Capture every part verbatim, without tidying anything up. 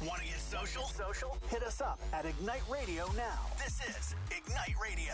Want to get social? Social? Hit us up at Ignite Radio now. This is Ignite Radio.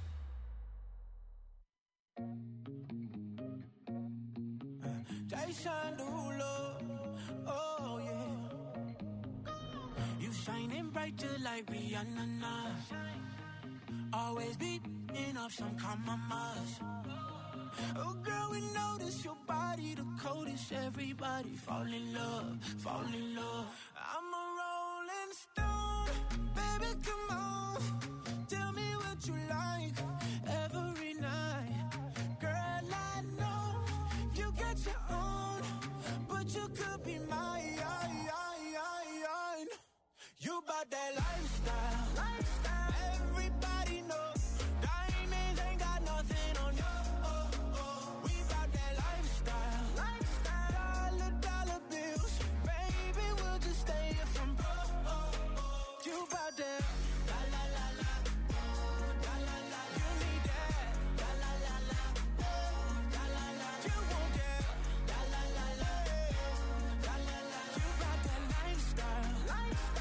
Jason Derulo, oh yeah. You shining bright just like Rihanna. Always beating up some compromise. Oh girl, we notice your body the coldest. Everybody fall in love, fall in love. I'm a rolling stone, baby, come on. Tell me what you like every night. Girl, I know you got your own, but you could be mine. You bout that lifestyle, lifestyle. Everybody know diamonds ain't got nothing on you. Oh, oh. We bout that lifestyle, lifestyle. Dollar, dollar bills, baby, we'll just stay here from broke. Oh, oh. You bout that la la la la, la la la. You need that la la la la, la la la. You want that la la la la, la la la. You bout that lifestyle, lifestyle.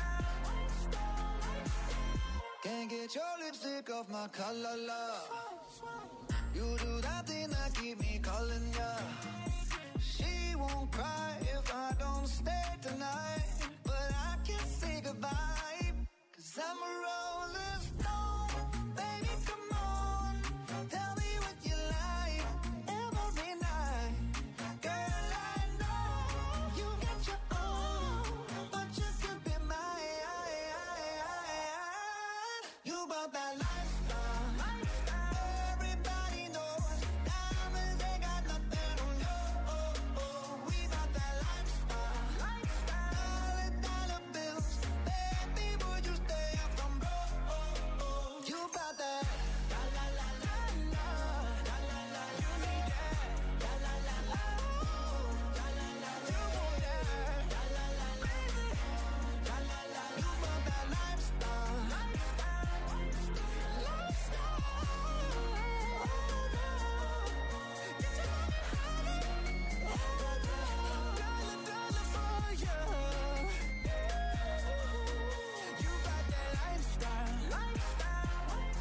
Can't get your lipstick off my collar, love. You do that thing that keep me calling ya. She won't cry if I don't stay tonight, but I can't say goodbye, cause I'm a rolling stone. Baby, come on, tell me what you like every night. Girl, I know you got your own, but you could be mine. You about that lifestyle, lifestyle. Everybody knows diamonds ain't got nothing on you. Oh, oh. We about that lifestyle, lifestyle. Dollar, dollar bills, baby, would you stay up from broke? Oh, oh. You about that la la la la la, la la la. You need that la la la la, la la la. You want that la la la, baby, la la la. You about that lifestyle, lifestyle, lifestyle. Get your money, dollar, dollar for you. You got that lifestyle, lifestyle,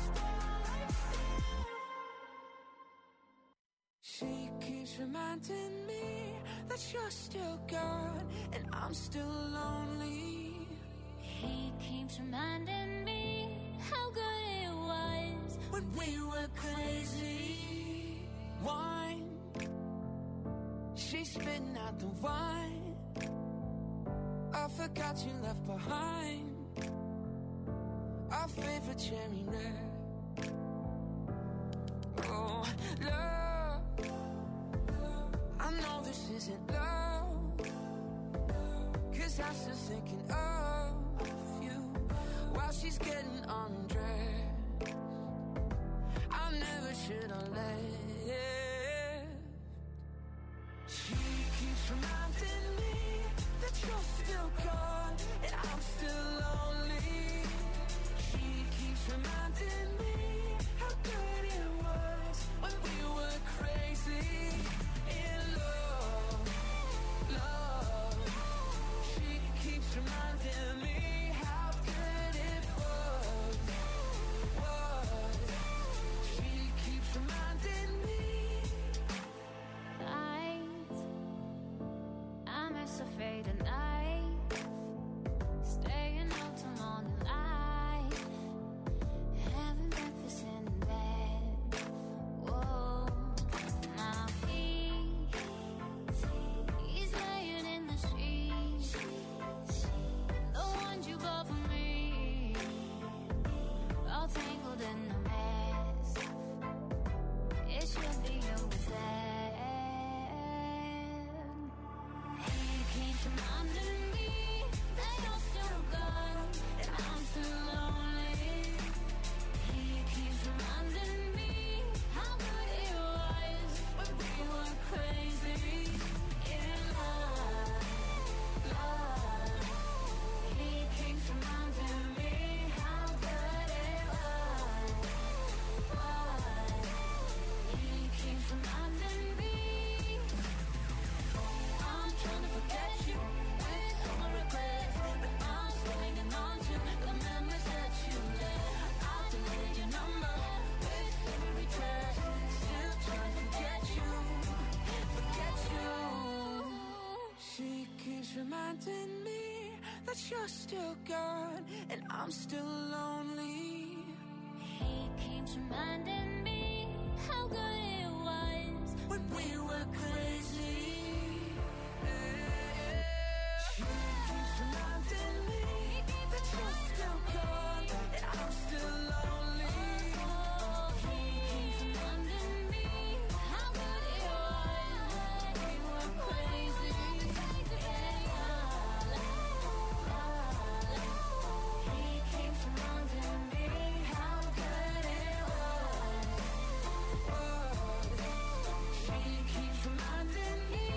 lifestyle. She keeps reminding me that you're still gone and I'm still lonely. He keeps reminding me how good it was When we were crazy, wine. She's spitting out the wine. I forgot you left behind our favorite cherry red. Oh, love, I know this isn't love, cause I'm still thinking of you while she's getting undressed. I never should have left. She keeps reminding me that you're still gone and I'm still lonely. She keeps reminding me how good it was when we were crazy in love, love. She keeps reminding me how good it was, was. She keeps reminding me. night. I miss a faded night. you're still gone, and I'm still lonely. He keeps reminding me how good it was when we were crazy. She keeps reminding me that you're still gone, and I'm still lonely. He keeps reminding me how good it was when we were crazy. He keeps reminding me how good it was. She keeps reminding me.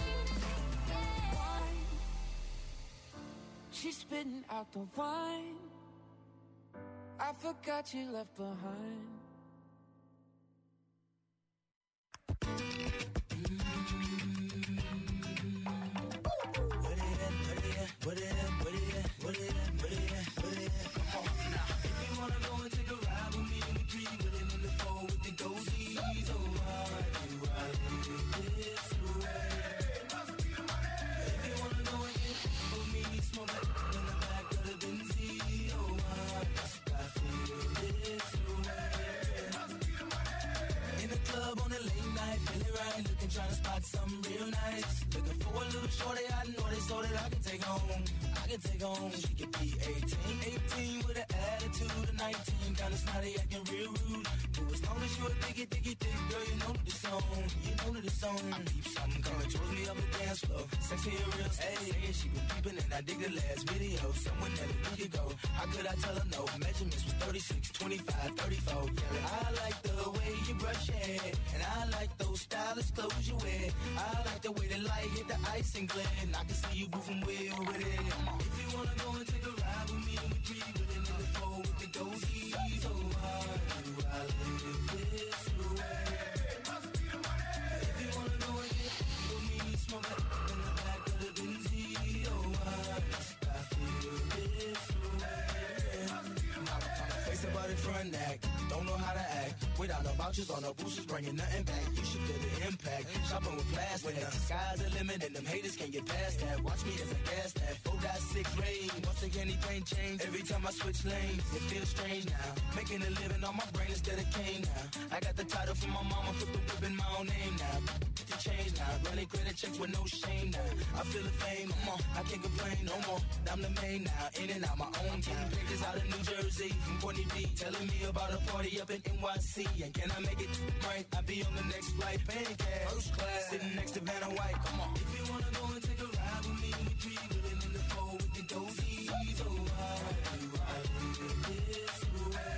Why? She's spitting out the wine I forgot you left behind. Trying to spot something real nice. Looking for a little shorty I know they so that I can take home. I can take home. She could be eighteen, eighteen with an attitude of nineteen. Kinda snotty, acting real rude. But as long as you a diggy, diggy, dick, girl, you know the song. You know the song. I peep something coming towards me up the dance floor. Sexy and real, hey, she been peeping and I dig the last video. Someone that a week ago. How could I tell her no? Measurements was thirty-six, twenty-five, thirty-four. Yeah, I like the way you brush your hair, and I like those stylish clothes you wear. I like the way the light hit the ice and glare, and I can see you moving way over there. If you wanna go and take a ride with me, we three with it in the four with the goatees. Oh, why do I live this way? If you wanna go and get with me, smoke it in the back of the Benzie. Oh, why must I feel this way? Now, face about it front act, don't know how to act. Without no vouchers or no boosters, bringing nothing back. You should feel the impact. Shopping with plastic. When the sky's the limit and them haters can't get past that. Watch me as I gas that. four point six rain. Once again, anything change. Every time I switch lanes, it feels strange now. Making a living on my brain instead of cane now. I got the title from my mama, put the whip in my own name now. To change now. Running credit checks with no shame now. I feel the fame, come on. I can't complain no more. I'm the main now. In and out my own town. Pictures out of New Jersey from Courtney B. Telling me about a party up in N Y C. And can I make it right? I'll be on the next flight. Paying cash. First class. Sitting next to Vanna White. Come on. If you wanna go and take a ride with me, we three willing in the four with the dozies. Oh, why do I live this way?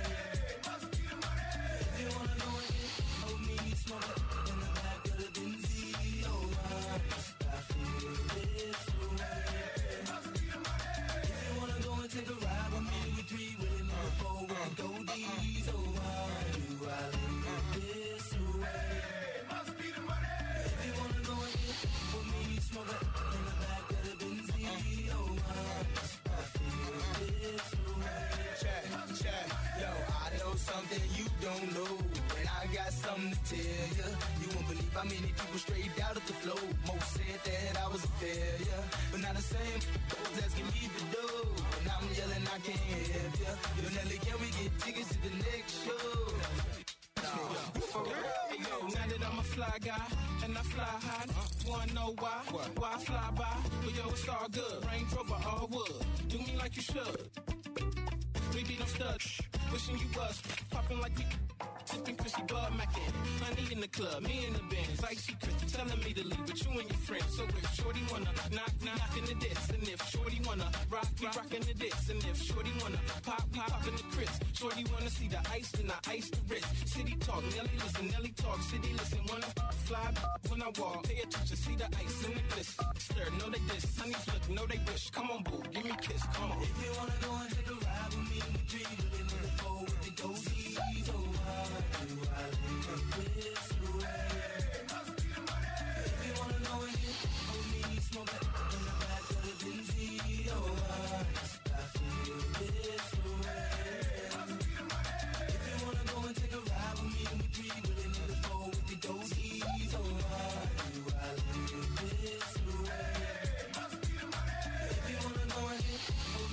If you wanna go and get hold me, smoke it in the back of the Benzie. Oh, why must I feel this way? If you wanna go and take a ride with me, we three willing in the four with the goldies. Oh, why do I live this way? Must be the money. If you wanna go and get with me, smoke it in the back of the Benzie. Oh, why must I feel this way? Check, check, yo, I know something you don't know, and I got something to tell you. You won't believe how many people straight out of the flow. Most said that I was a failure, but not the same. Those asking me to do, and I'm yelling I can't help you. Yo, Nelly, can we get tickets to the next show? For real? Hey, yo, now that I'm a fly guy and I fly high, wanna know why? Why I fly by? But yo, it's all good. Range Rover, all wood. Do me like you should. We be no studs. Wishing you was popping like we sipping Chrissy Bud Mackin. Honey in the club, me in the Benz. Icy Chrissy telling me to leave with you and your friends. So if Shorty wanna knock, knock in the diss, and if Shorty wanna rock, we rockin' the diss, and if Shorty wanna pop, we poppin' the Chris. Shorty wanna see the ice, then I ice the wrist. City talk, Nelly listen, Nelly talk, city listen. Wanna fly when I walk, pay attention, see the ice in the bliss. Stir, know they diss, honeys look, know they wish. Come on, boo, give me a kiss, come on. If you wanna go and take a ride with me, we three willing in the four with the dozies. Oh, why do I live this way? If you wanna know and get hold me, smoke it in the back of the Benzie. Oh, why must I feel this way? If you wanna go and take a ride with me, we three willing in the four with the dozies. Oh, why do I live this way? If you wanna know and get hold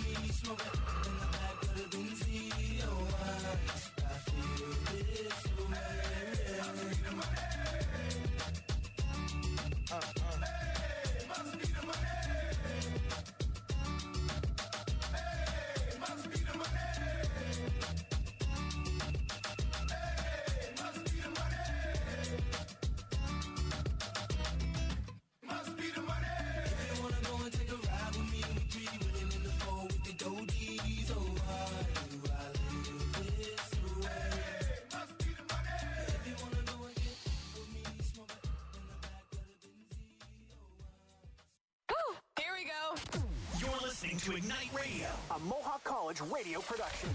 to Ignite Radio, a Mohawk College radio production.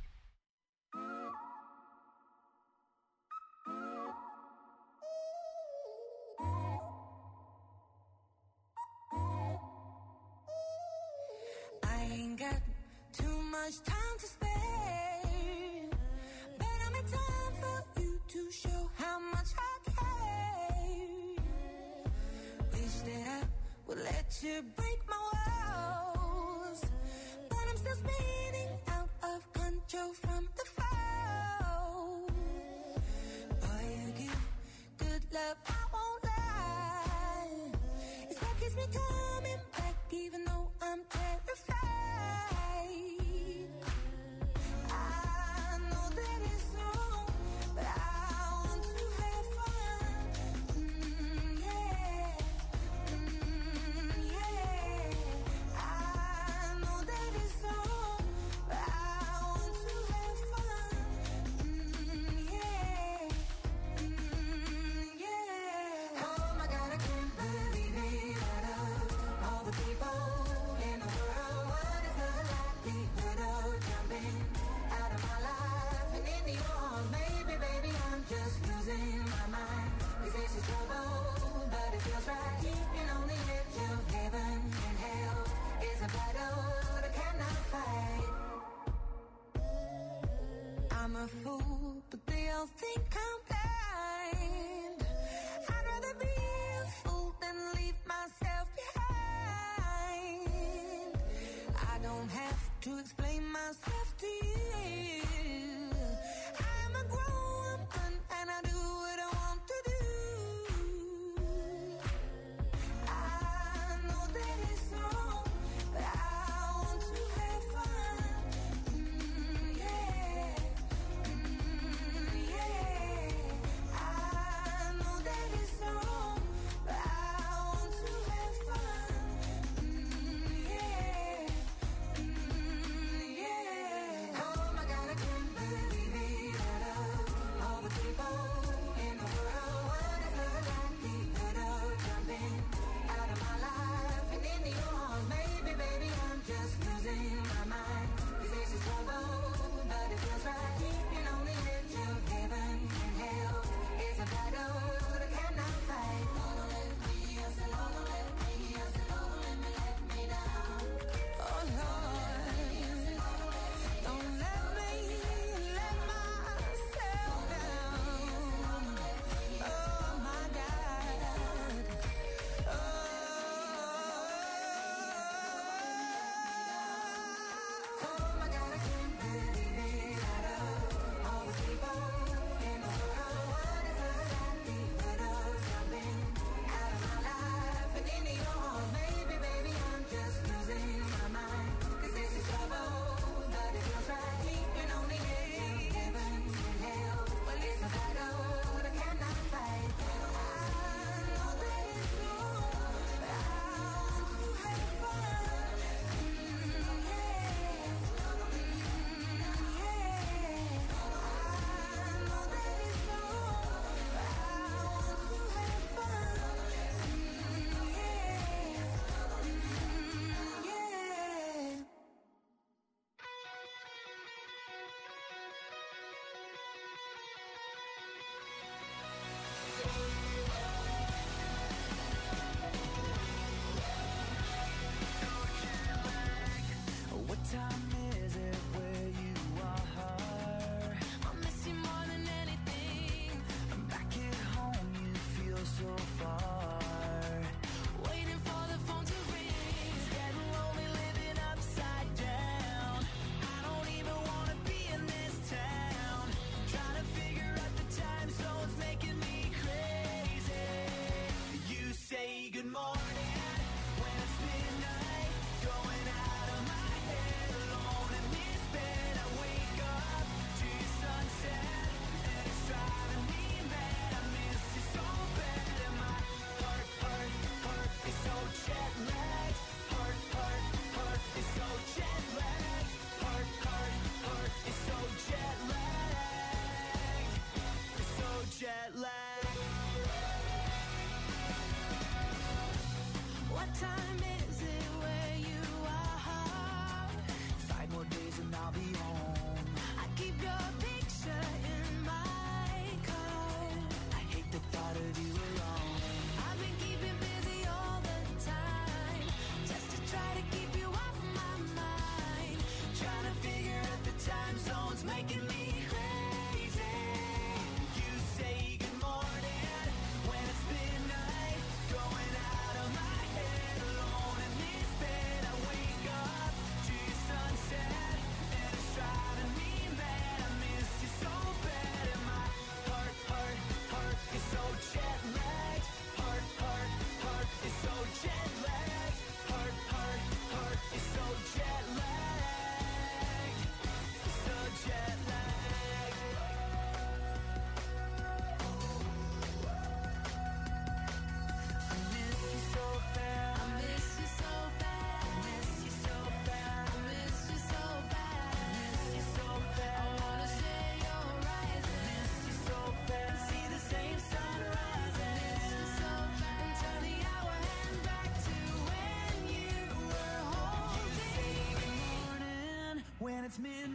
I ain't got too much time to spare, but I'm in time for you to show how much I care. Wish that I would let you break my walls, but I'm still spinning out of control from the fall. Boy, you give good love, I won't lie. It's what keeps me coming back, even though I'm terrified. I know that it's wrong, but I want to have fun. Mm, yeah, mm, yeah. I know that it's wrong, but I want to have fun. Mm, yeah, mm, yeah. Oh my God, I can't believe it. Out of all the people in the world, what is the likelihood of jumping out of my life and into yours? Maybe, baby, I'm just losing my mind. This is trouble, but it feels right. Keeping on the edge of heaven and hell is a battle that I cannot fight. I'm a fool, but they all think I'm blind. I'd rather be a fool than leave myself behind. I don't have to explain myself to you. I'm a grown woman and I do what I want to do. I know that it's wrong, but I want to have fun. Mm, yeah, mm, yeah. I know that it's wrong, but I want to have fun. Mm, yeah, mm,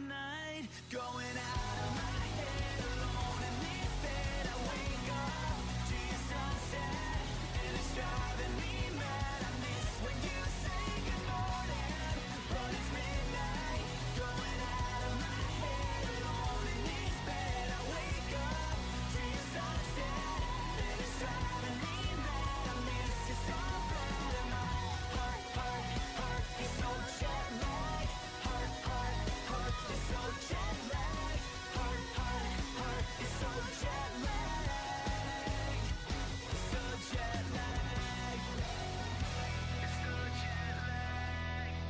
night, going out of my head, alone in this bed. I wake up to your sunset, and it's driving me mad. I miss when you say good morning, but it's midnight, going out of my head, alone in this bed. I wake up to your sunset, and it's driving me mad. I miss you so bad, and my heart, heart, heart is so jet lagged. Heart, heart, heart is so jet lagged. Heart, heart, heart is so jet lagged. So jet lagged. It's so jet lagged.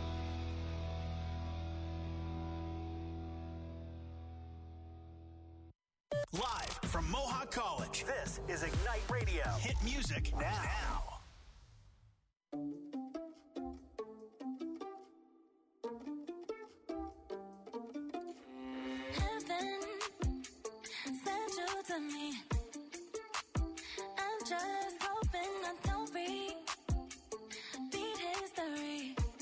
Live from Mohawk College, this is Ignite Radio. Hit music now. Heaven sent you to me. I'm just hoping I don't repeat history.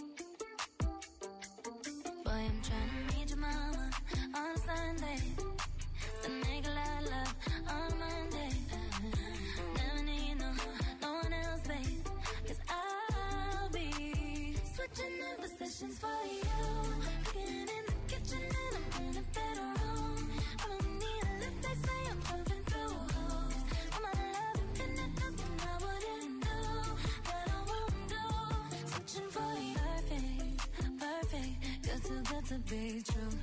Boy, I'm trying to meet your mama on Sunday. Then make a lot of love on Monday. Never need no, no one else, babe. 'Cause I'll be switching in positions for you. Cooking in the kitchen and I'm in a better room. I don't need a lift, they say I'm pumping through holes. I'm out of love, infinite, nothing I wouldn't do, that I won't do. Switching for you, perfect, perfect. You're too good to be true.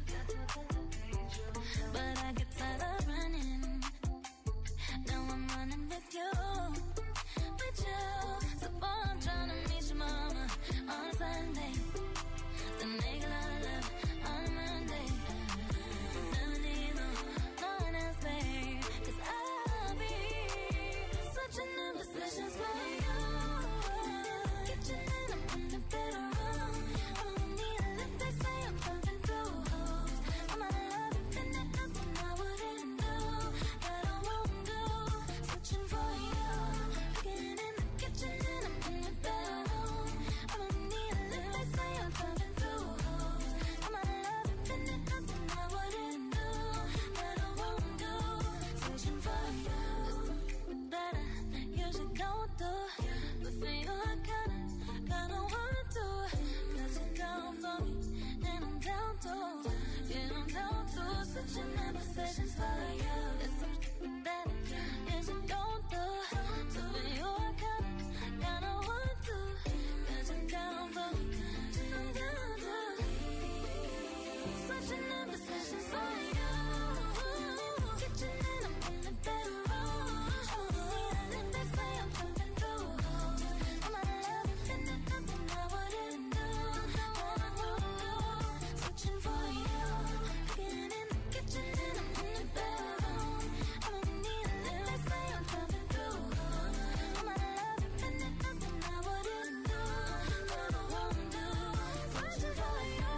But I get tired of running. Now I'm running with you, with you. So boy, I'm trying to meet your mama on Sunday. Then make a lot of love on Monday. Never need no, no one else, babe. 'Cause I'll be switching in positions for you. Kitchen and I'm in the bedroom. I don't need a lift, they say I'm pumping through holes. I'm out of love, infinite, nothing I wouldn't do, that I won't do. Switching for you. Cooking in the kitchen and I'm in the bedroom. I don't need a lift, they say I'm pumping through holes. I'm out of love, infinite, nothing I wouldn't do, that I won't do. Switching for you. That I usually don't do, but for you I kinda, kinda wanna do. 'Cause you're down for me, and I'm down too. Yeah, I'm down to switching in positions for you. It's something that I usually don't do, so for you I kinda, kinda want to. 'Cause you're down for me, and I'm down too. Switching in positions for you. Kitchen and I'm in the bedroom. Oh, yeah, and they say I'm pumping through holes. I'm out of love, infinite, nothing I wouldn't do, that I won't do. Switching for you. Cooking in the kitchen and I'm in the bedroom. I don't need a lift, they say I'm pumping through holes. I'm out of love, infinite, nothing I wouldn't do, that I won't do. Switching for you.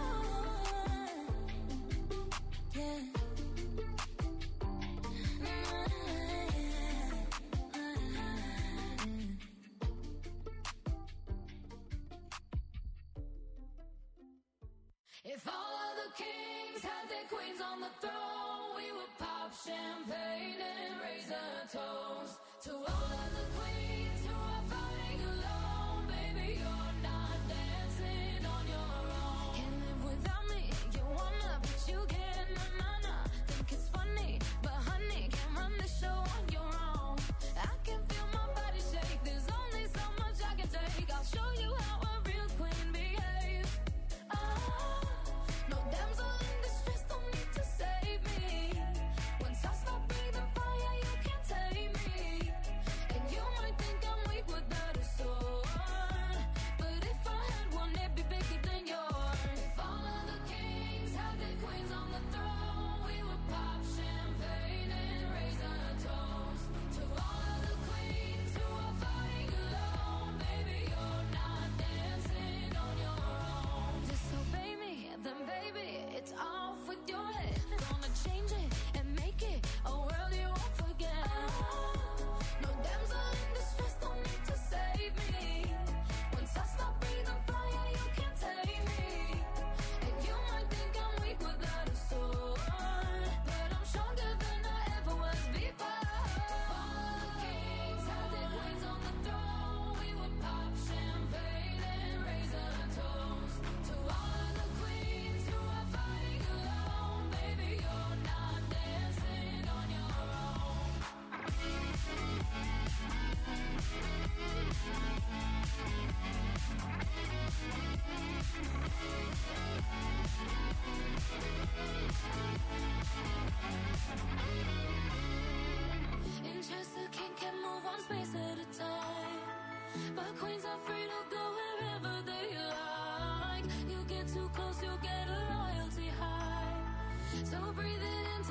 Yeah. If all of the kings had their queens on the throne, we would pop champagne and raise a toast to all of the queens who are fighting alone. Baby, you're not dancing on your own. Can't live without me, you wanna, but you can't. Na na na, think it's funny, but honey, can't run the show on your own. I can feel my body shake. There's only so much I can take. I'll show you how a real queen behaves. Ah, no damsel in distress, don't need to save me. Once I stop breathing fire, you can't tame me. And you might think I'm weak without a sword, but if I had one, it'd be bigger than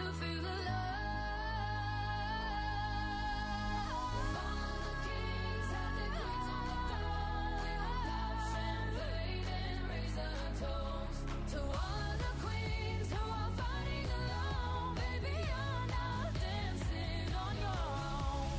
to feel alive. All the kings had their queens on the throne. We would pop champagne and raise a toast to all the queens who are fighting alone. Baby, you're not dancing on your own.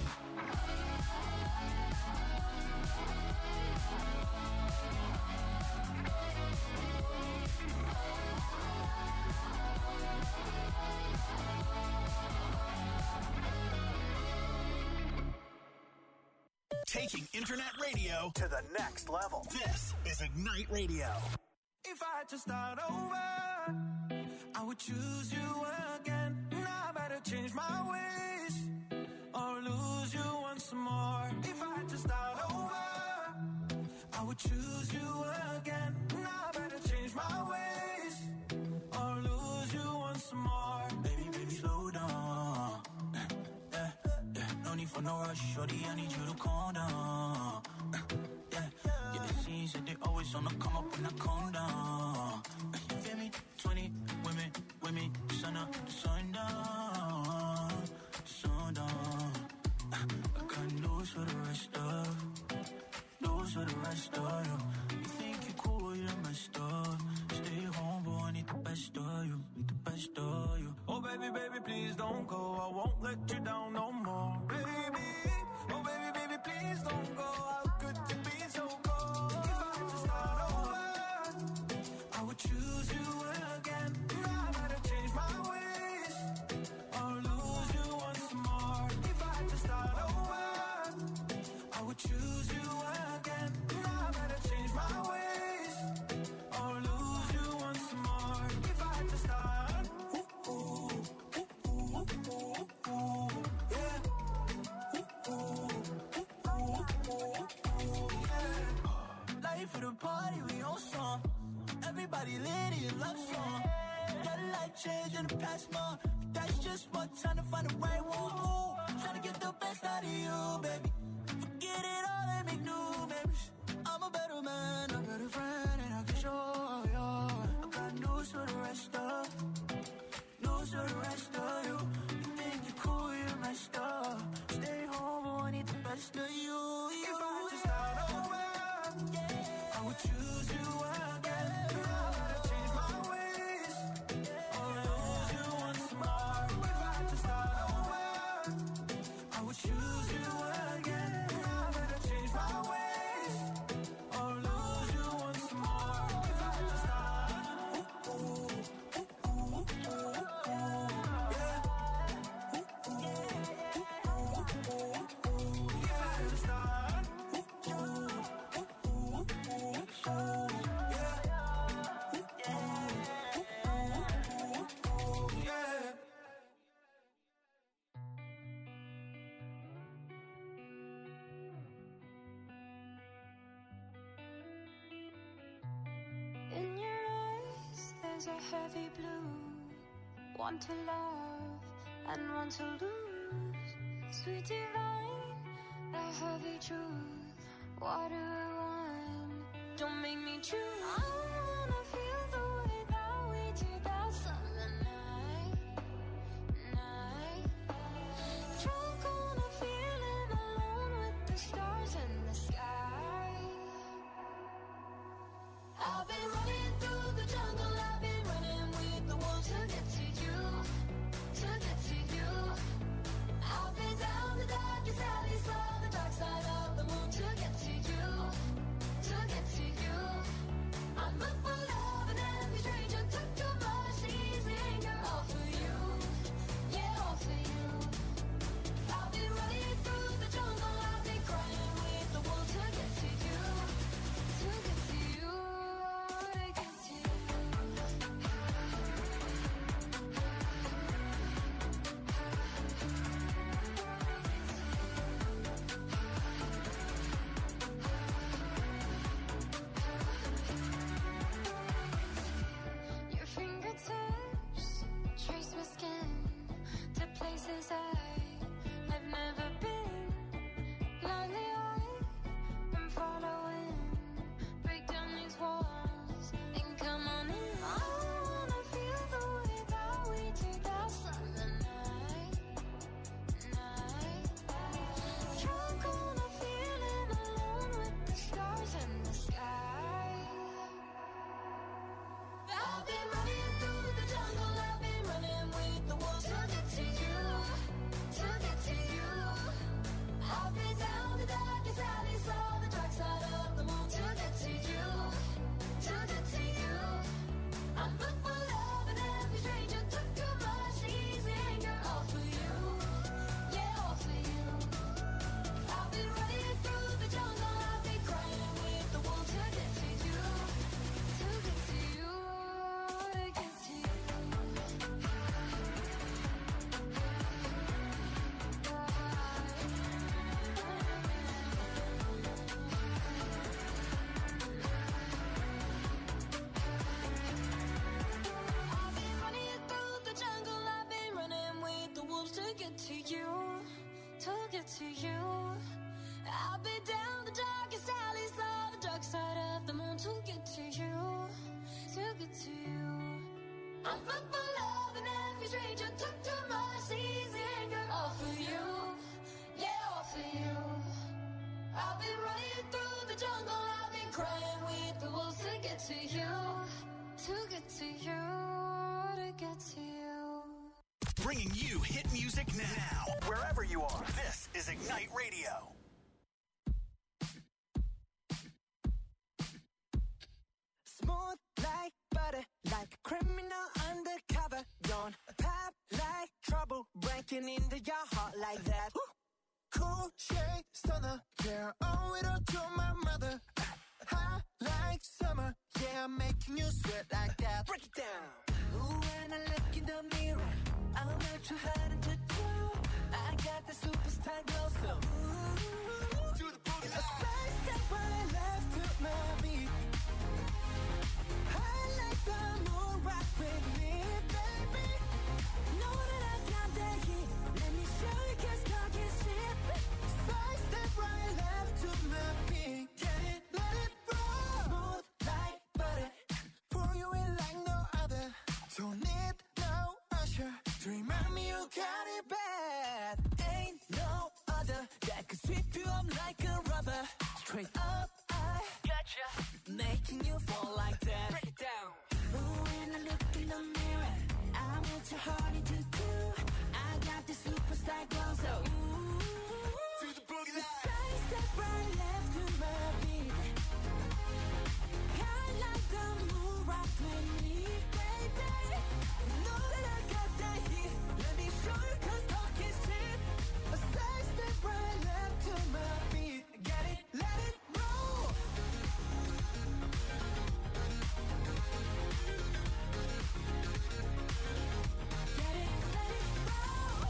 Taking internet radio to the next level. This is Ignite Radio. If I had to start over, I would choose you again. Now I better change my ways or lose you once more. If I had to start over, I would choose you again. Now I better change my ways or lose you once more. Baby, baby, slow down. Yeah, yeah, no need for no rush, shorty, I need you to calm down. Yeah, yeah, it seems that they always on the come up when I calm down. You feel me? twenty women with me, sun up, sun down, sun down. I got news for the rest of, news for the rest of you. You think you cool, you're messed up. Stay home, boy, I need the best of you, need the best of you. Oh baby, baby, please don't go, I won't let you down no more. Baby, oh baby, baby, please don't go. How could you be so cold? If I had to start over, I would choose you again. Now I better change my ways or lose you once more. If I had to start over, I would choose you again. Now I better change my ways or lose you once more. If I had to start, ooh, ooh, ooh, ooh, ooh, ooh, yeah. Ooh, ooh, ooh, ooh, ooh, yeah. Life for the party, we on song. Everybody lit in love song. Got a life change in the past month. That's just what time to find the right one. Ooh, trying to get the best out of you, baby. Forget it all and make new memories. I'm a better man, a better friend, and I can show you. I got news for the rest of, news for the rest of you. You think you're cool, you're messed up. Stay home, I need the best of you. If I had to start over, I would choose you again. Now I better change my ways or lose you once more. If I had to start over, I would choose you again. Now I better change my ways or lose you once more. If I had to start, ooh, ooh, ooh, ooh, ooh, ooh, yeah. Ooh, ooh, ooh, ooh, ooh, ooh. If I had to start, ooh, ooh, ooh, ooh, ooh, ooh, yeah. Ooh, ooh, ooh, ooh, ooh, yeah. In your eyes, there's a heavy blue. One to love and one to lose. Sweet divine, the heavy truth. Water and wine, don't make me choose. I wanna feel the way that we did that summer night, night. Drunk on a feeling, alone with the stars in the sky. I've been running through the jungle, I've been running with the wolves to get to you, to get to you. I've been down the darkest alley, saw the dark side of the moon to get to you, to get to you. I'm up for love and every stranger took too much, easy to you. I'll be down the darkest alleys of the dark side of the moon to get to you, to get to you. I'm fucked for love and every stranger took too much easy anger. All for you, yeah, all for you. I've been running through the jungle, I've been crying with the wolves to get to you, to get to you, to get to you. Bringing you hit music now, wherever you are. This is Ignite Radio. Smooth like butter, like a criminal undercover. Don't pop like trouble, breaking into your heart like that. Woo! Cool shade stunner, yeah, owe it all to my mother. Hot like summer, yeah, I'm making you sweat like that. Break it down. Ooh, when I look in the mirror, I'm not too hard to do. I got the superstar glow, so ooh, to the boogie line. A side step right left to my beat. I like the moon rock with me, baby. Know that I got that heat. Let me show you, 'cause talk is cheap. Side step right left to my beat. Get it, let it roll. Smooth like butter, pour you in like no other. Don't need no usher to remind me you got it bad. Ain't no other that could sweep you up like a rubber. Straight up, I gotcha, making you fall like that. Break it down. Ooh, when I look in the mirror, I'm what your heart to do. I got the superstar glow, so ooh, to the boogie line. Side step right left to my beat. I like the moon rock with me, baby. Know that I got that heat. Let me show you, 'cause talk is cheap. A side step right left to my beat. Get it, let it roll. Get it, let it roll.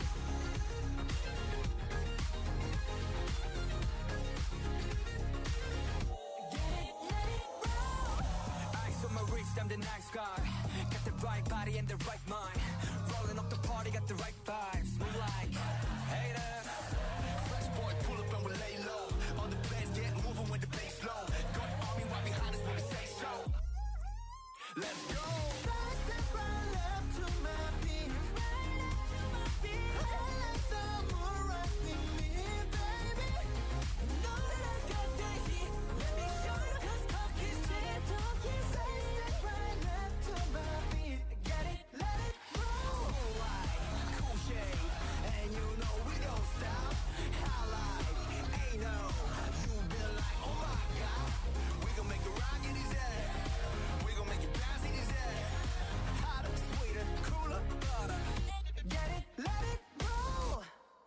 Get it, let it roll. Eyes on my wrist, I'm the nice guy. Got the right body and the right mind. Rolling up the party, got the right vibes. Move like haters. Fresh boy, pull up and we lay low. All the players get moving with the bass low. Got the army right behind us when we say so. Let's go. Side step right left to my beat. Right up to my beat. I like the moon rock with me, baby. Know that I got that heat. Let me show you, 'cause talk is cheap. Talk is side step right left to my beat. Get it, let it roll. Cool light, cool shade, and you know we don't stop. Highlight, ain't no. You been like, oh my God. We gon' make it rock in his head. We gon' make it bounce in his head. Hotter, sweeter, cooler, butter. Get it, let it roll.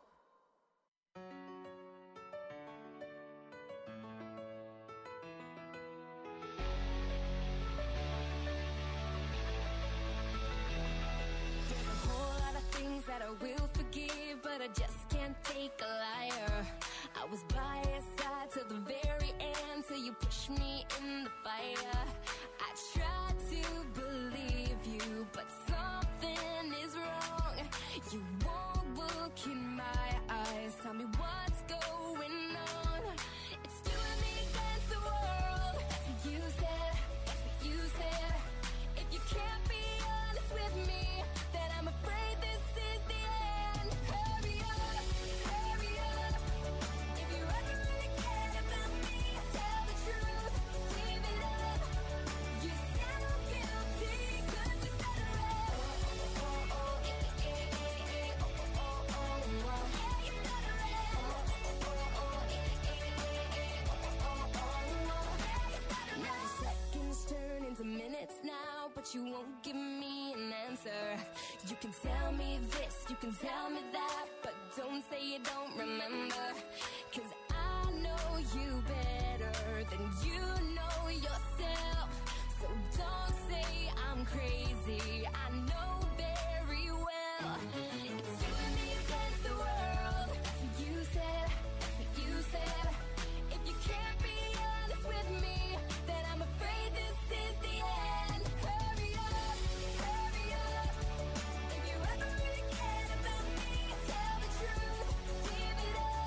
There's a whole lot of things that I will forgive, but I just can't take a liar. I was by your side till the very end, till you pushed me in the fire. I tried to believe you, but something is wrong. You won't look in my eyes, tell me what's going on. It's you and me against the world. That's what you said, that's what you said. If you can't be honest with me, then I'm afraid this is the end. Hurry up, hurry up. If you ever really care about me, tell the truth, leave it up. You sound guilty, 'cause you said it right. Oh, oh, oh, eh, eh, eh, eh, oh, oh, oh, oh, oh. Yeah, you said it right. Oh, oh, oh, eh, eh, eh, eh, oh, oh, oh, oh. Yeah, you said it right. Nine seconds turn into minutes now, but you won't give me an answer. You can tell me this, you can tell me that, but don't say you don't remember. 'Cause I know you better than you know yourself. So don't say I'm crazy, I know very well. It's you and me against the world. That's what you said, that's what you said. If you can't be honest with me, then I'm afraid this is the end. Hurry up, hurry up. If you ever really cared about me, tell the truth, give it up.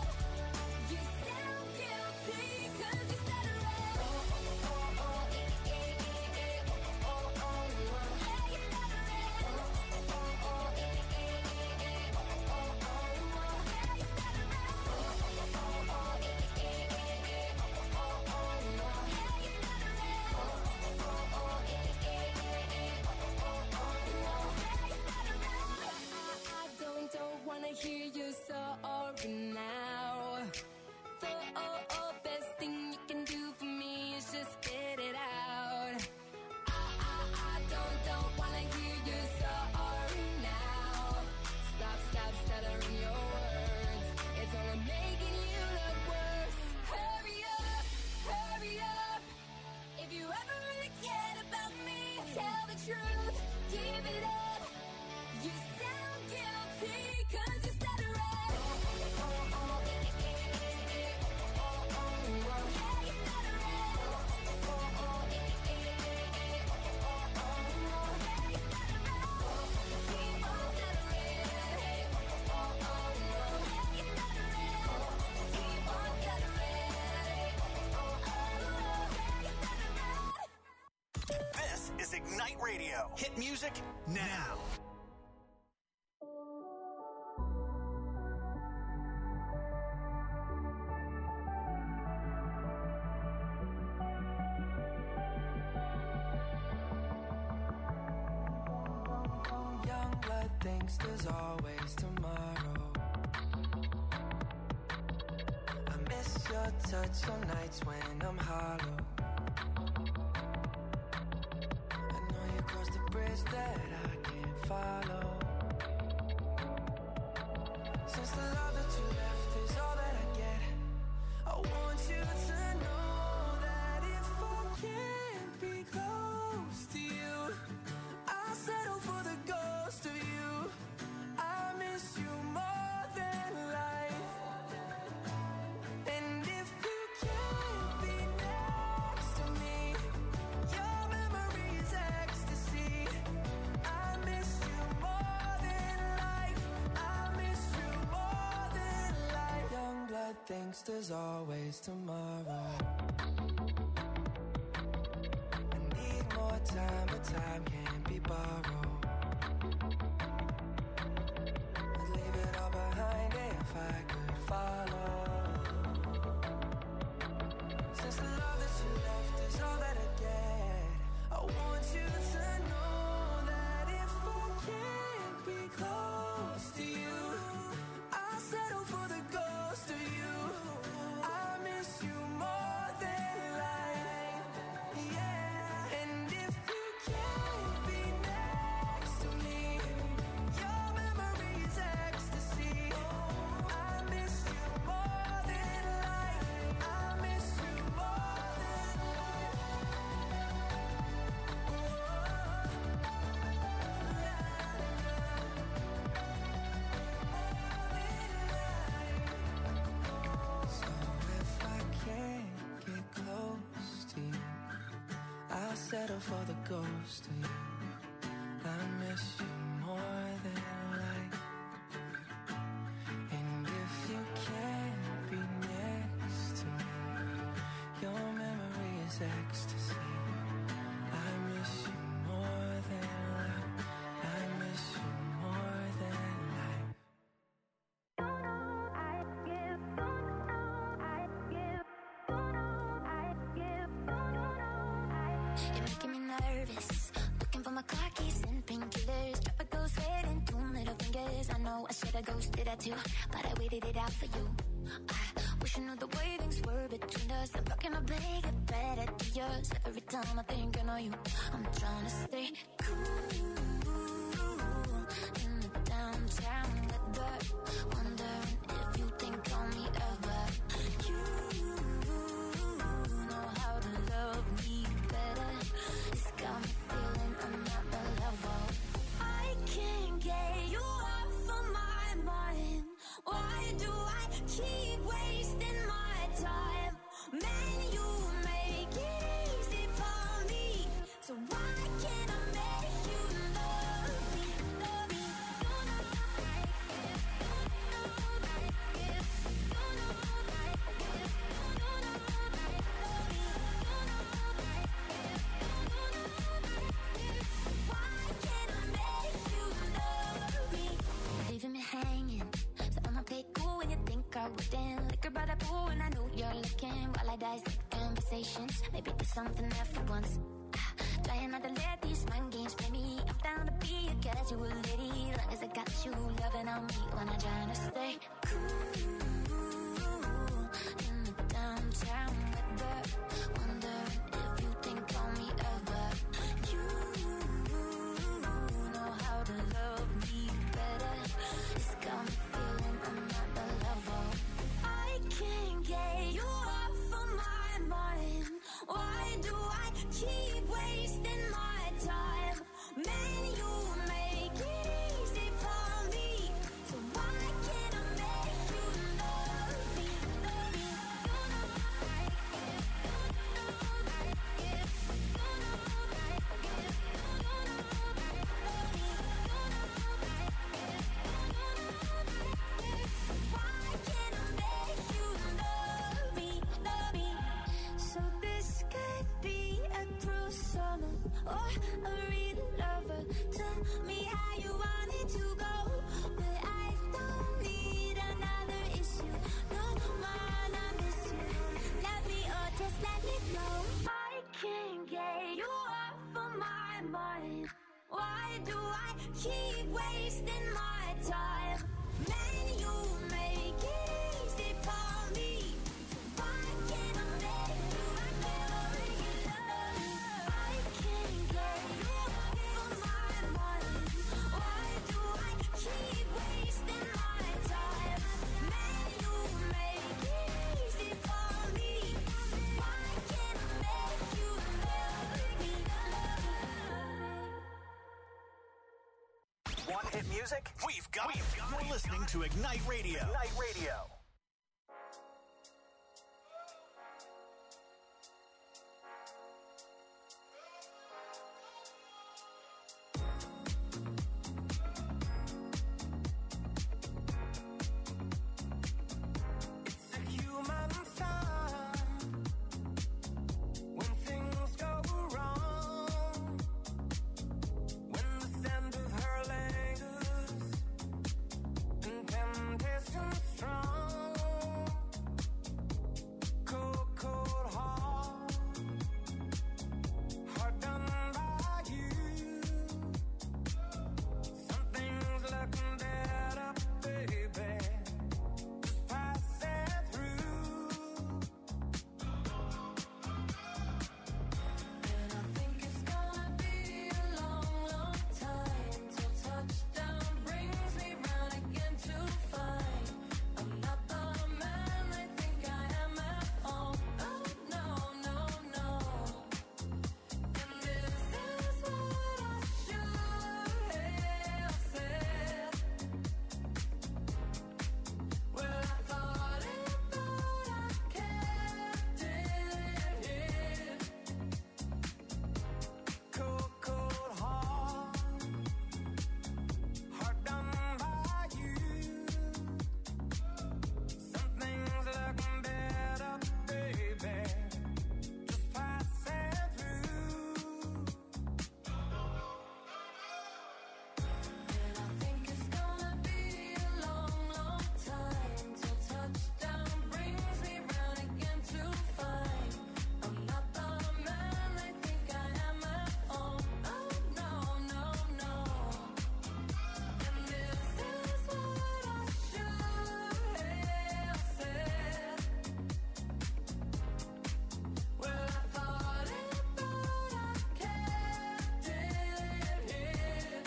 is Ignite Radio. Hit music now. Young blood thinks there's always tomorrow. I miss your touch on nights when I'm hollow. I know you crossed the bridge that I can't follow. Since the love that you left is all that I get, I want you to know that if I can't be close to you, I'll settle for the ghost of you. I miss you more than life. And if you can't be next to me, your memory is ecstasy. I miss you more than life. I miss you more than life. Young blood thinks there's always tomorrow. I need more time, but time can't be borrowed. I'd leave it all behind if I could follow. Since the love that you left is all that I get, I want you to know that if I can't be close to you, I'll settle for the ghost of you. I miss you more than life. Yeah. And if you can't be next to me, your memory is ecstasy. I miss you more than life. I miss you more than life. So if I can't get close to you, I'll settle for the ghost of you. I miss you more than life. And if you can't be next to me, your memory is ecstasy. I miss you more than life. I miss you more than life. You're making me nervous. Looking for my car keys and painkillers. Drop a ghost head and two middle fingers. I know I should have ghosted that too, but I waited it out for you. I wish you knew the way things were between us. I'm talking a big and better to yours. Every time I think I know you, I'm trying to stay cool in the downtown weather. Wondering if you think on me ever. You know how to love me better. It's got me feeling I'm not the level. I can't get you off of my mind. Why do I keep wasting my time? Man, you make it easy for me. So why can't I make you love me, love me? You know I give, you know I give, you know I give, you know I love me, you know I give, you know I give. Why can't I make you love me? Leaving me hanging, so I'ma play cool when you think I wouldn't. Liquor by the pool and I know you're looking while I dissect conversations. Maybe there's something there for once. Ah, trying not to let these mind games play me. I'm down to be a casual lady, long as I got you loving on me when I'm trying to stay cool in the downtown weather. Wondering if you think on me ever. You know how to love me better. It's got me feeling I'm not the level. I can't get you off of my mind. Why do I keep wasting my time? Man, you make it easy for me. So why can't I make you love me, love me? You know I give, you know I give, you know I give, you know I love me, you know I give, you know I give. Why can't I make you love me, love me? So this could be a cruel summer or a me how you want it to go, but I don't need another issue. No one, I miss you. Love me or just let me go. I can't get you off of my mind. Why do I keep wasting my time? Man, you make it easy for me. Why can't I make you feel love? I can't get you off of my mind. Why do I keep wasting my time? Man, you make it easy for me. Why can't I make you love me, love me? Want hit music? We've got it. You're listening to Ignite Radio. Ignite Radio. It's a human sign when things go wrong, when the scent of her lingers and temptation strong. Cold, cold heart, hard done by you. Something's looking better, baby. Just pass it through. And I think it's gonna be a long, long time till touchdown brings me round again to find I'm not the man they think I am at home. Oh no, no, no. And this is what I should have said. Well, I thought it, but I kept it hid. Cold, cold heart, hard done by you. Something's looking better, baby. Just pass it through. And I think it's gonna be a long, long time till touchdown brings me round again to find I'm not the man they think I am at home. Oh no, no, no. And this is what I should have said. Well, I thought it, but I kept it hid.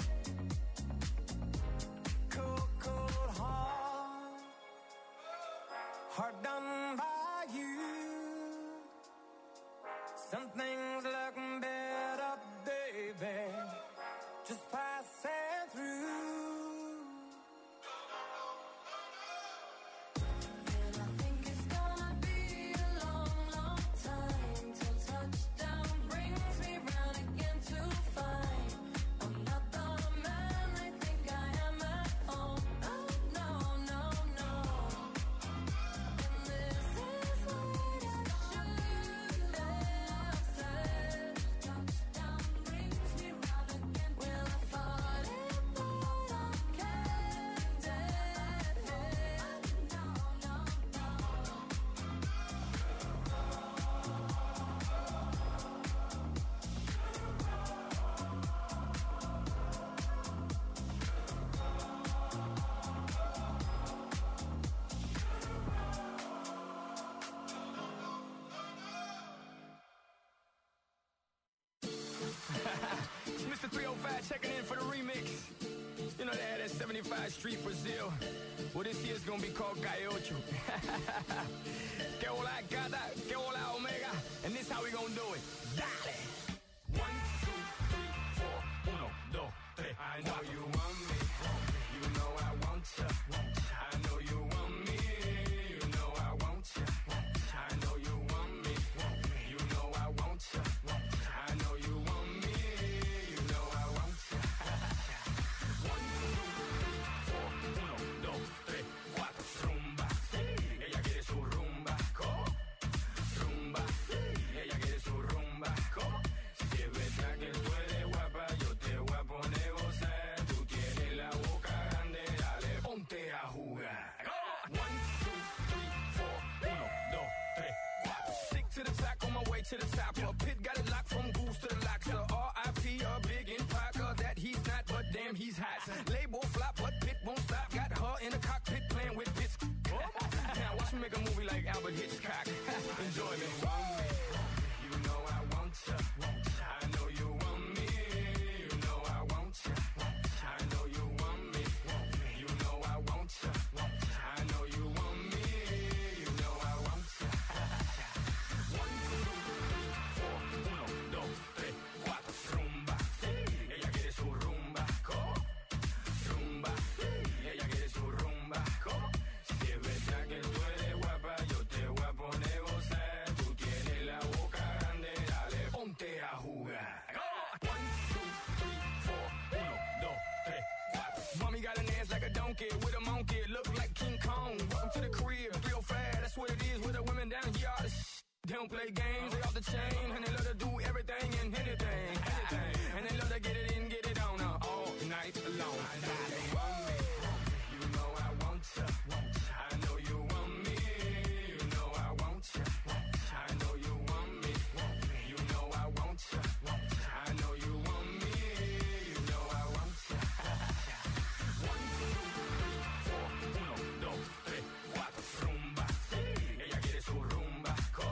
Cold, cold heart, hard done by you. Something's looking better, baby. Just pass it through. And I think it's gonna be a long, long time till touchdown brings me round again to find I'm not the man they think I am at home. Oh no, no, no. And this is what I should have said. Touchdown brings me round again. Well, I thought it, but I kept it hid. No, no, no. It's Mister three oh five checking in for the remix. You know they had that seventy-five Street Brazil. Well, this year's gonna be called Gaiocho. Que hola gata, que hola omega. And this how we gonna do it. Dale! One, two, three, four. Uno, dos, tres. I know you want me. You know I want ya. I know you want me. You know I want ya. I know you want me. You know I want ya. I know you want me. You know I want ya. One, two, three, four. Uno, dos, tres, cuatro. Rumba. Ella quiere su rumba. Co. Rumba. Ella quiere su rumba. Co. Si es verdad que tú eres guapa, yo te voy a poner a gozar. to the top. A pit got it locked from goose to the locks. R I P a big in Parker that he's not, but damn he's hot. Label flop, but Pit won't stop. Got her in the cockpit playing with bits. Now watch me make a movie like Albert Hitchcock. Enjoy me. You know I want ya. I know you want me. You know I want ya. I know you want me. You know I want ya. I know you want me. You know I want ya. One, two, three, four. Uno, dos, tres, cuatro. Rumba. Ella quiere su rumba. Co. Rumba. Ella quiere su rumba. Co. Si es verdad que tú eres guapa, yo te voy a poner gozar. Tú tienes la boca grande, dale, ponte a jugar. One, two, three, four. Uno, dos, tres, cuatro. Mommy got an ass like a donkey with a monkey. Look like King Kong. Welcome to the crib, real fast. That's what it is with the women down here. All the sh- they don't play games, they off the chain. And they love to do everything and anything, anything. And they love to get it in, get it on uh, all night long. I know you want me. You know I want ya. I know you want me. You know I want ya. I know you want me. You know I want ya. I know you want me. You know I want ya. One, two, three, four. Uno, dos, tres, cuatro. Rumba. Ella quiere su rumba. Co.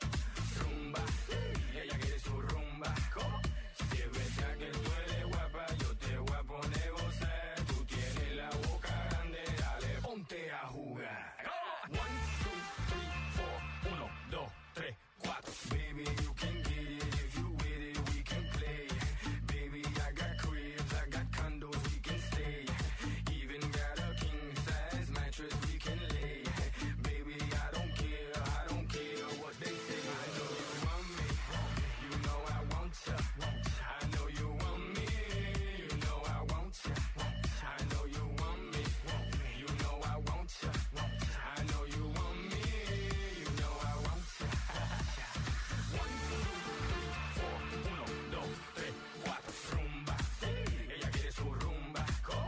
Rumba. Ella quiere su rumba. Co. Si es verdad que tú eres guapa, yo te voy a poner gozar. Tú tienes la boca grande, dale, ponte a jugar. One, two, three, four. Uno, dos, tres, cuatro. Baby, you can get it if you with it, we can play. Baby, I got cribs, I got condos, we can stay. Even got a king size mattress we can lay. Baby, I don't care, I don't care what they say. I know you want me, you know I want ya. I know you want me, you know I want ya. I know you want me, you know I want ya. I know you want me, you know I want ya. One, two, three, four. Uno, dos, tres, cuatro. Rumba. Ella quiere su rumba. Co.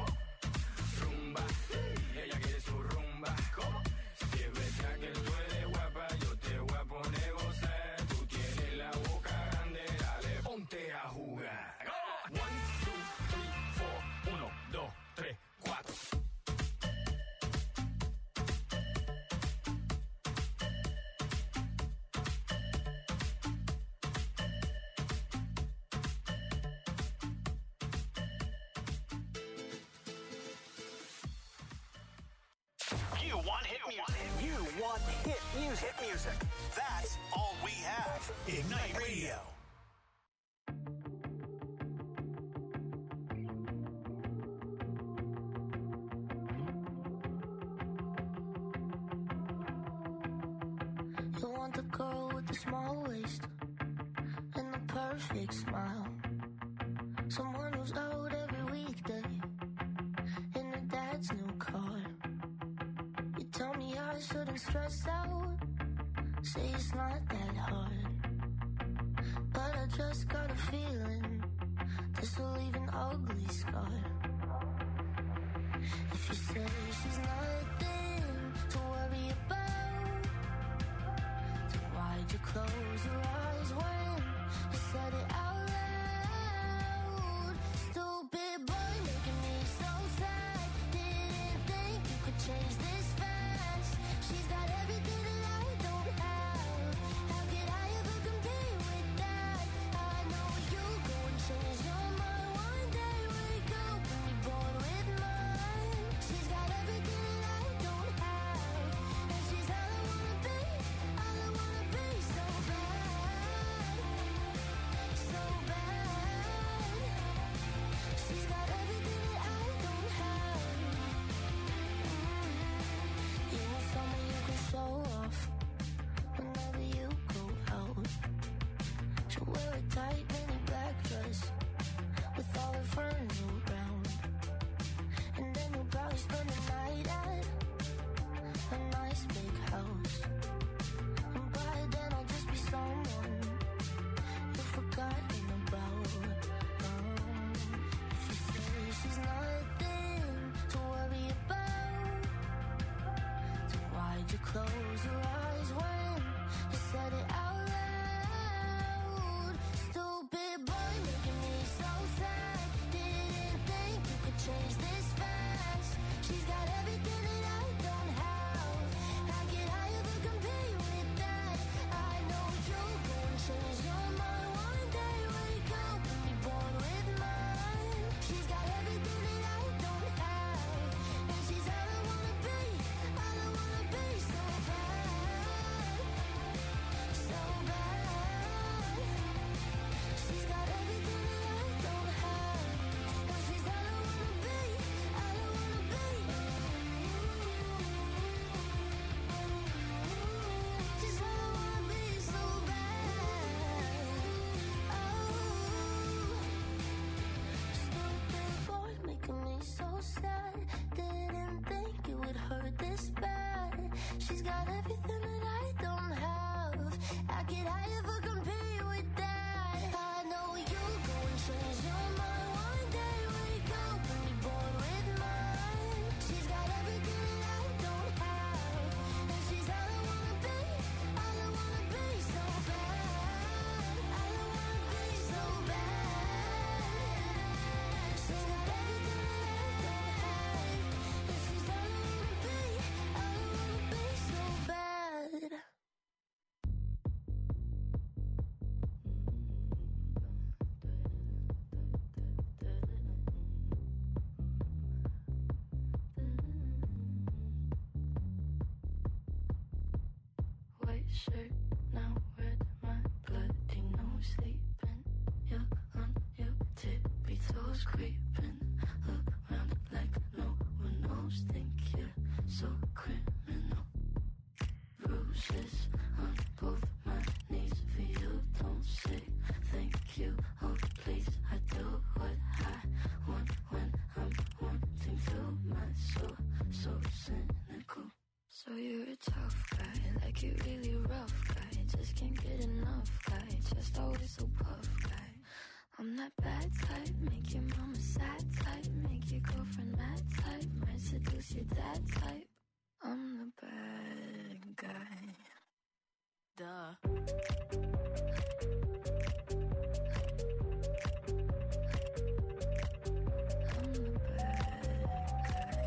Rumba. Ella quiere su rumba. Co. Si es verdad que tú eres guapa, yo te voy a poner gozar. Tú tienes la boca grande, dale, ponte a jugar. One, two, three, four. Uno, dos, tres, cuatro. You want hit music. You want hit music. Hit music. That's all we have. Ignite Radio. You want the girl with the small waist and the perfect smile. Someone who's out every weekday in her dad's new car. You tell me I shouldn't stress out, say it's not that hard. But I just got a feeling this will leave an ugly scar. If you say she's nothing to worry about, then why'd you close your eyes when you said it out loud? Stupid boy making me so sad. Didn't think you could change this fast. She's got everything that I don't have. How could I ever compare with that? I know you go and change your mind one day. Wake up and be born with mine. She's got everything that I don't have, and she's all I wanna be, all I wanna be. So bad, so bad. She's got everything that I don't have. You want someone you can show off whenever you go out. She'll wear a tight mini black dress with all her friends around, and then you'll probably spend the night at a nice big house. And by then I'll just be someone you've forgotten about. Um, if you say she's nothing to worry about, then why'd you close your eyes when you said it out loud? got everything that I don't have. I get high if I compete with that. I know you'll go and change your mind one day. Wake up and be born with mine. She's got everything that I don't have, and she's all I wanna be, all I wanna be so bad. All I wanna be so bad. She's got everything that I don't have, and she's all I wanna be, all I wanna be so bad. White shirt, now red, my bloody nose sleeping. You're on your tippy toes creeping around like no one knows. Think you're so criminal. Bruises on both my knees for you. Don't say thank you. Oh please, I do what I want when I'm wanting to. My soul so cynical. So you're a tough guy, like you really rough guy. Just can't get enough guy, just always so puff guy. I'm that bad type, make your mama sad type, make your girlfriend mad type, might seduce your dad type. I'm the bad guy. Duh. I'm the bad guy.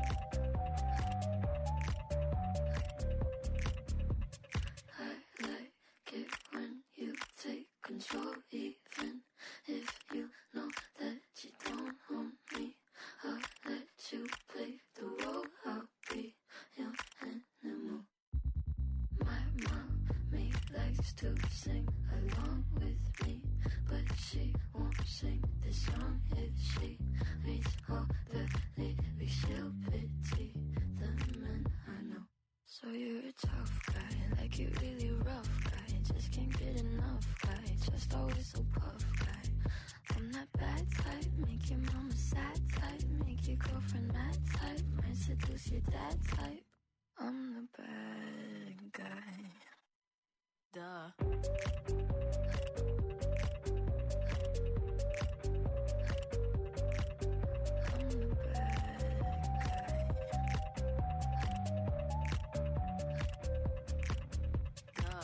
I like it when you take control, even if you know that you don't own me. I'll let you play the role, I'll be your animal. My mommy likes to sing along with me, but she won't sing this song if she reads all the lyrics. She'll pity the men I know. So you're a tough guy, like you really rough guy. Just can't get enough guy, just always so puff guy. I'm that bad type, make your mama sad type, make your girlfriend mad type, might seduce your dad type. I'm the bad guy. Duh. I'm the bad guy. Duh.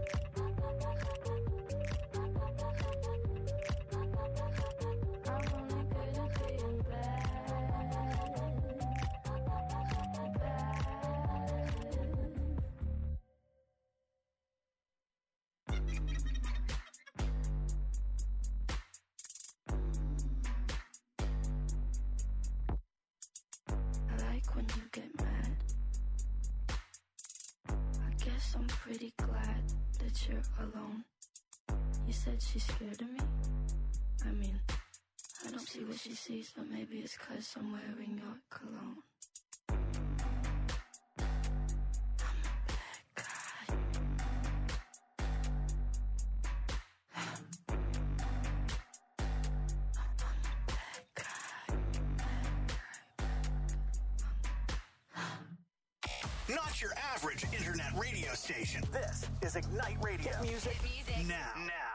I'm only good at being bad. Bad. I like when you get mad. I guess I'm pretty glad that you're alone. You said she's scared of me? I mean, I don't see what she sees, but maybe it's 'cause I'm wearing your cologne. I'm a bad guy. I'm a bad guy. Not your average internet radio station. This is Ignite Radio. Hit music Now. Now.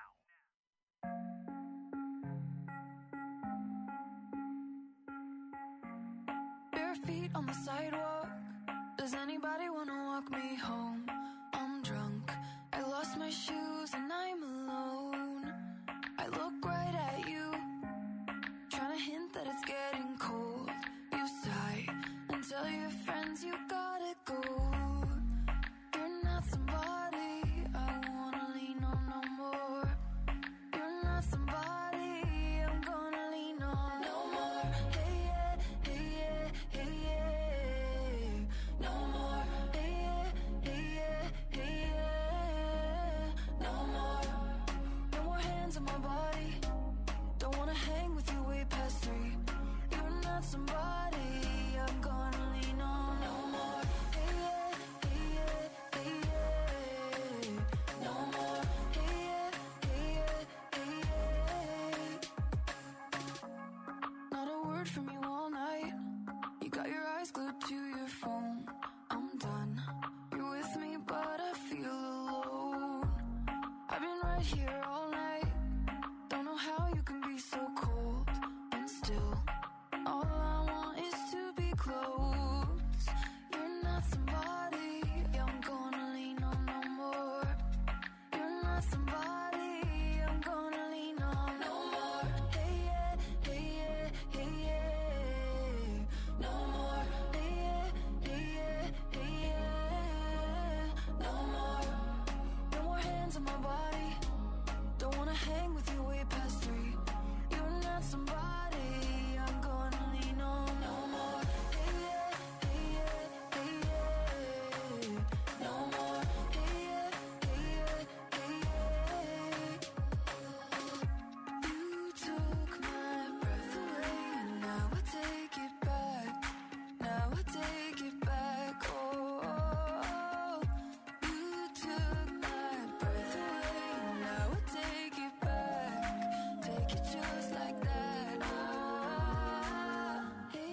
Bare feet on the sidewalk. Does anybody wanna walk me home? I'm drunk. I lost my shoes and I'm alone. I look right at you, trying to hint that it's getting cold. You sigh and tell your friends you gotta go. You're not somebody I wanna lean on no more. You're not somebody I'm gonna lean on no more. Hey yeah, hey yeah, hey yeah. No more. Hey yeah, hey yeah, hey yeah. No more. No more hands on my body. Don't wanna hang with you way past three. You're not somebody I'm gonna lean on no more. Hey yeah, hey yeah, hey yeah. No more. Hey yeah, hey yeah, hey yeah. Not a word from you all night. You got your eyes glued to your phone. I'm done. right here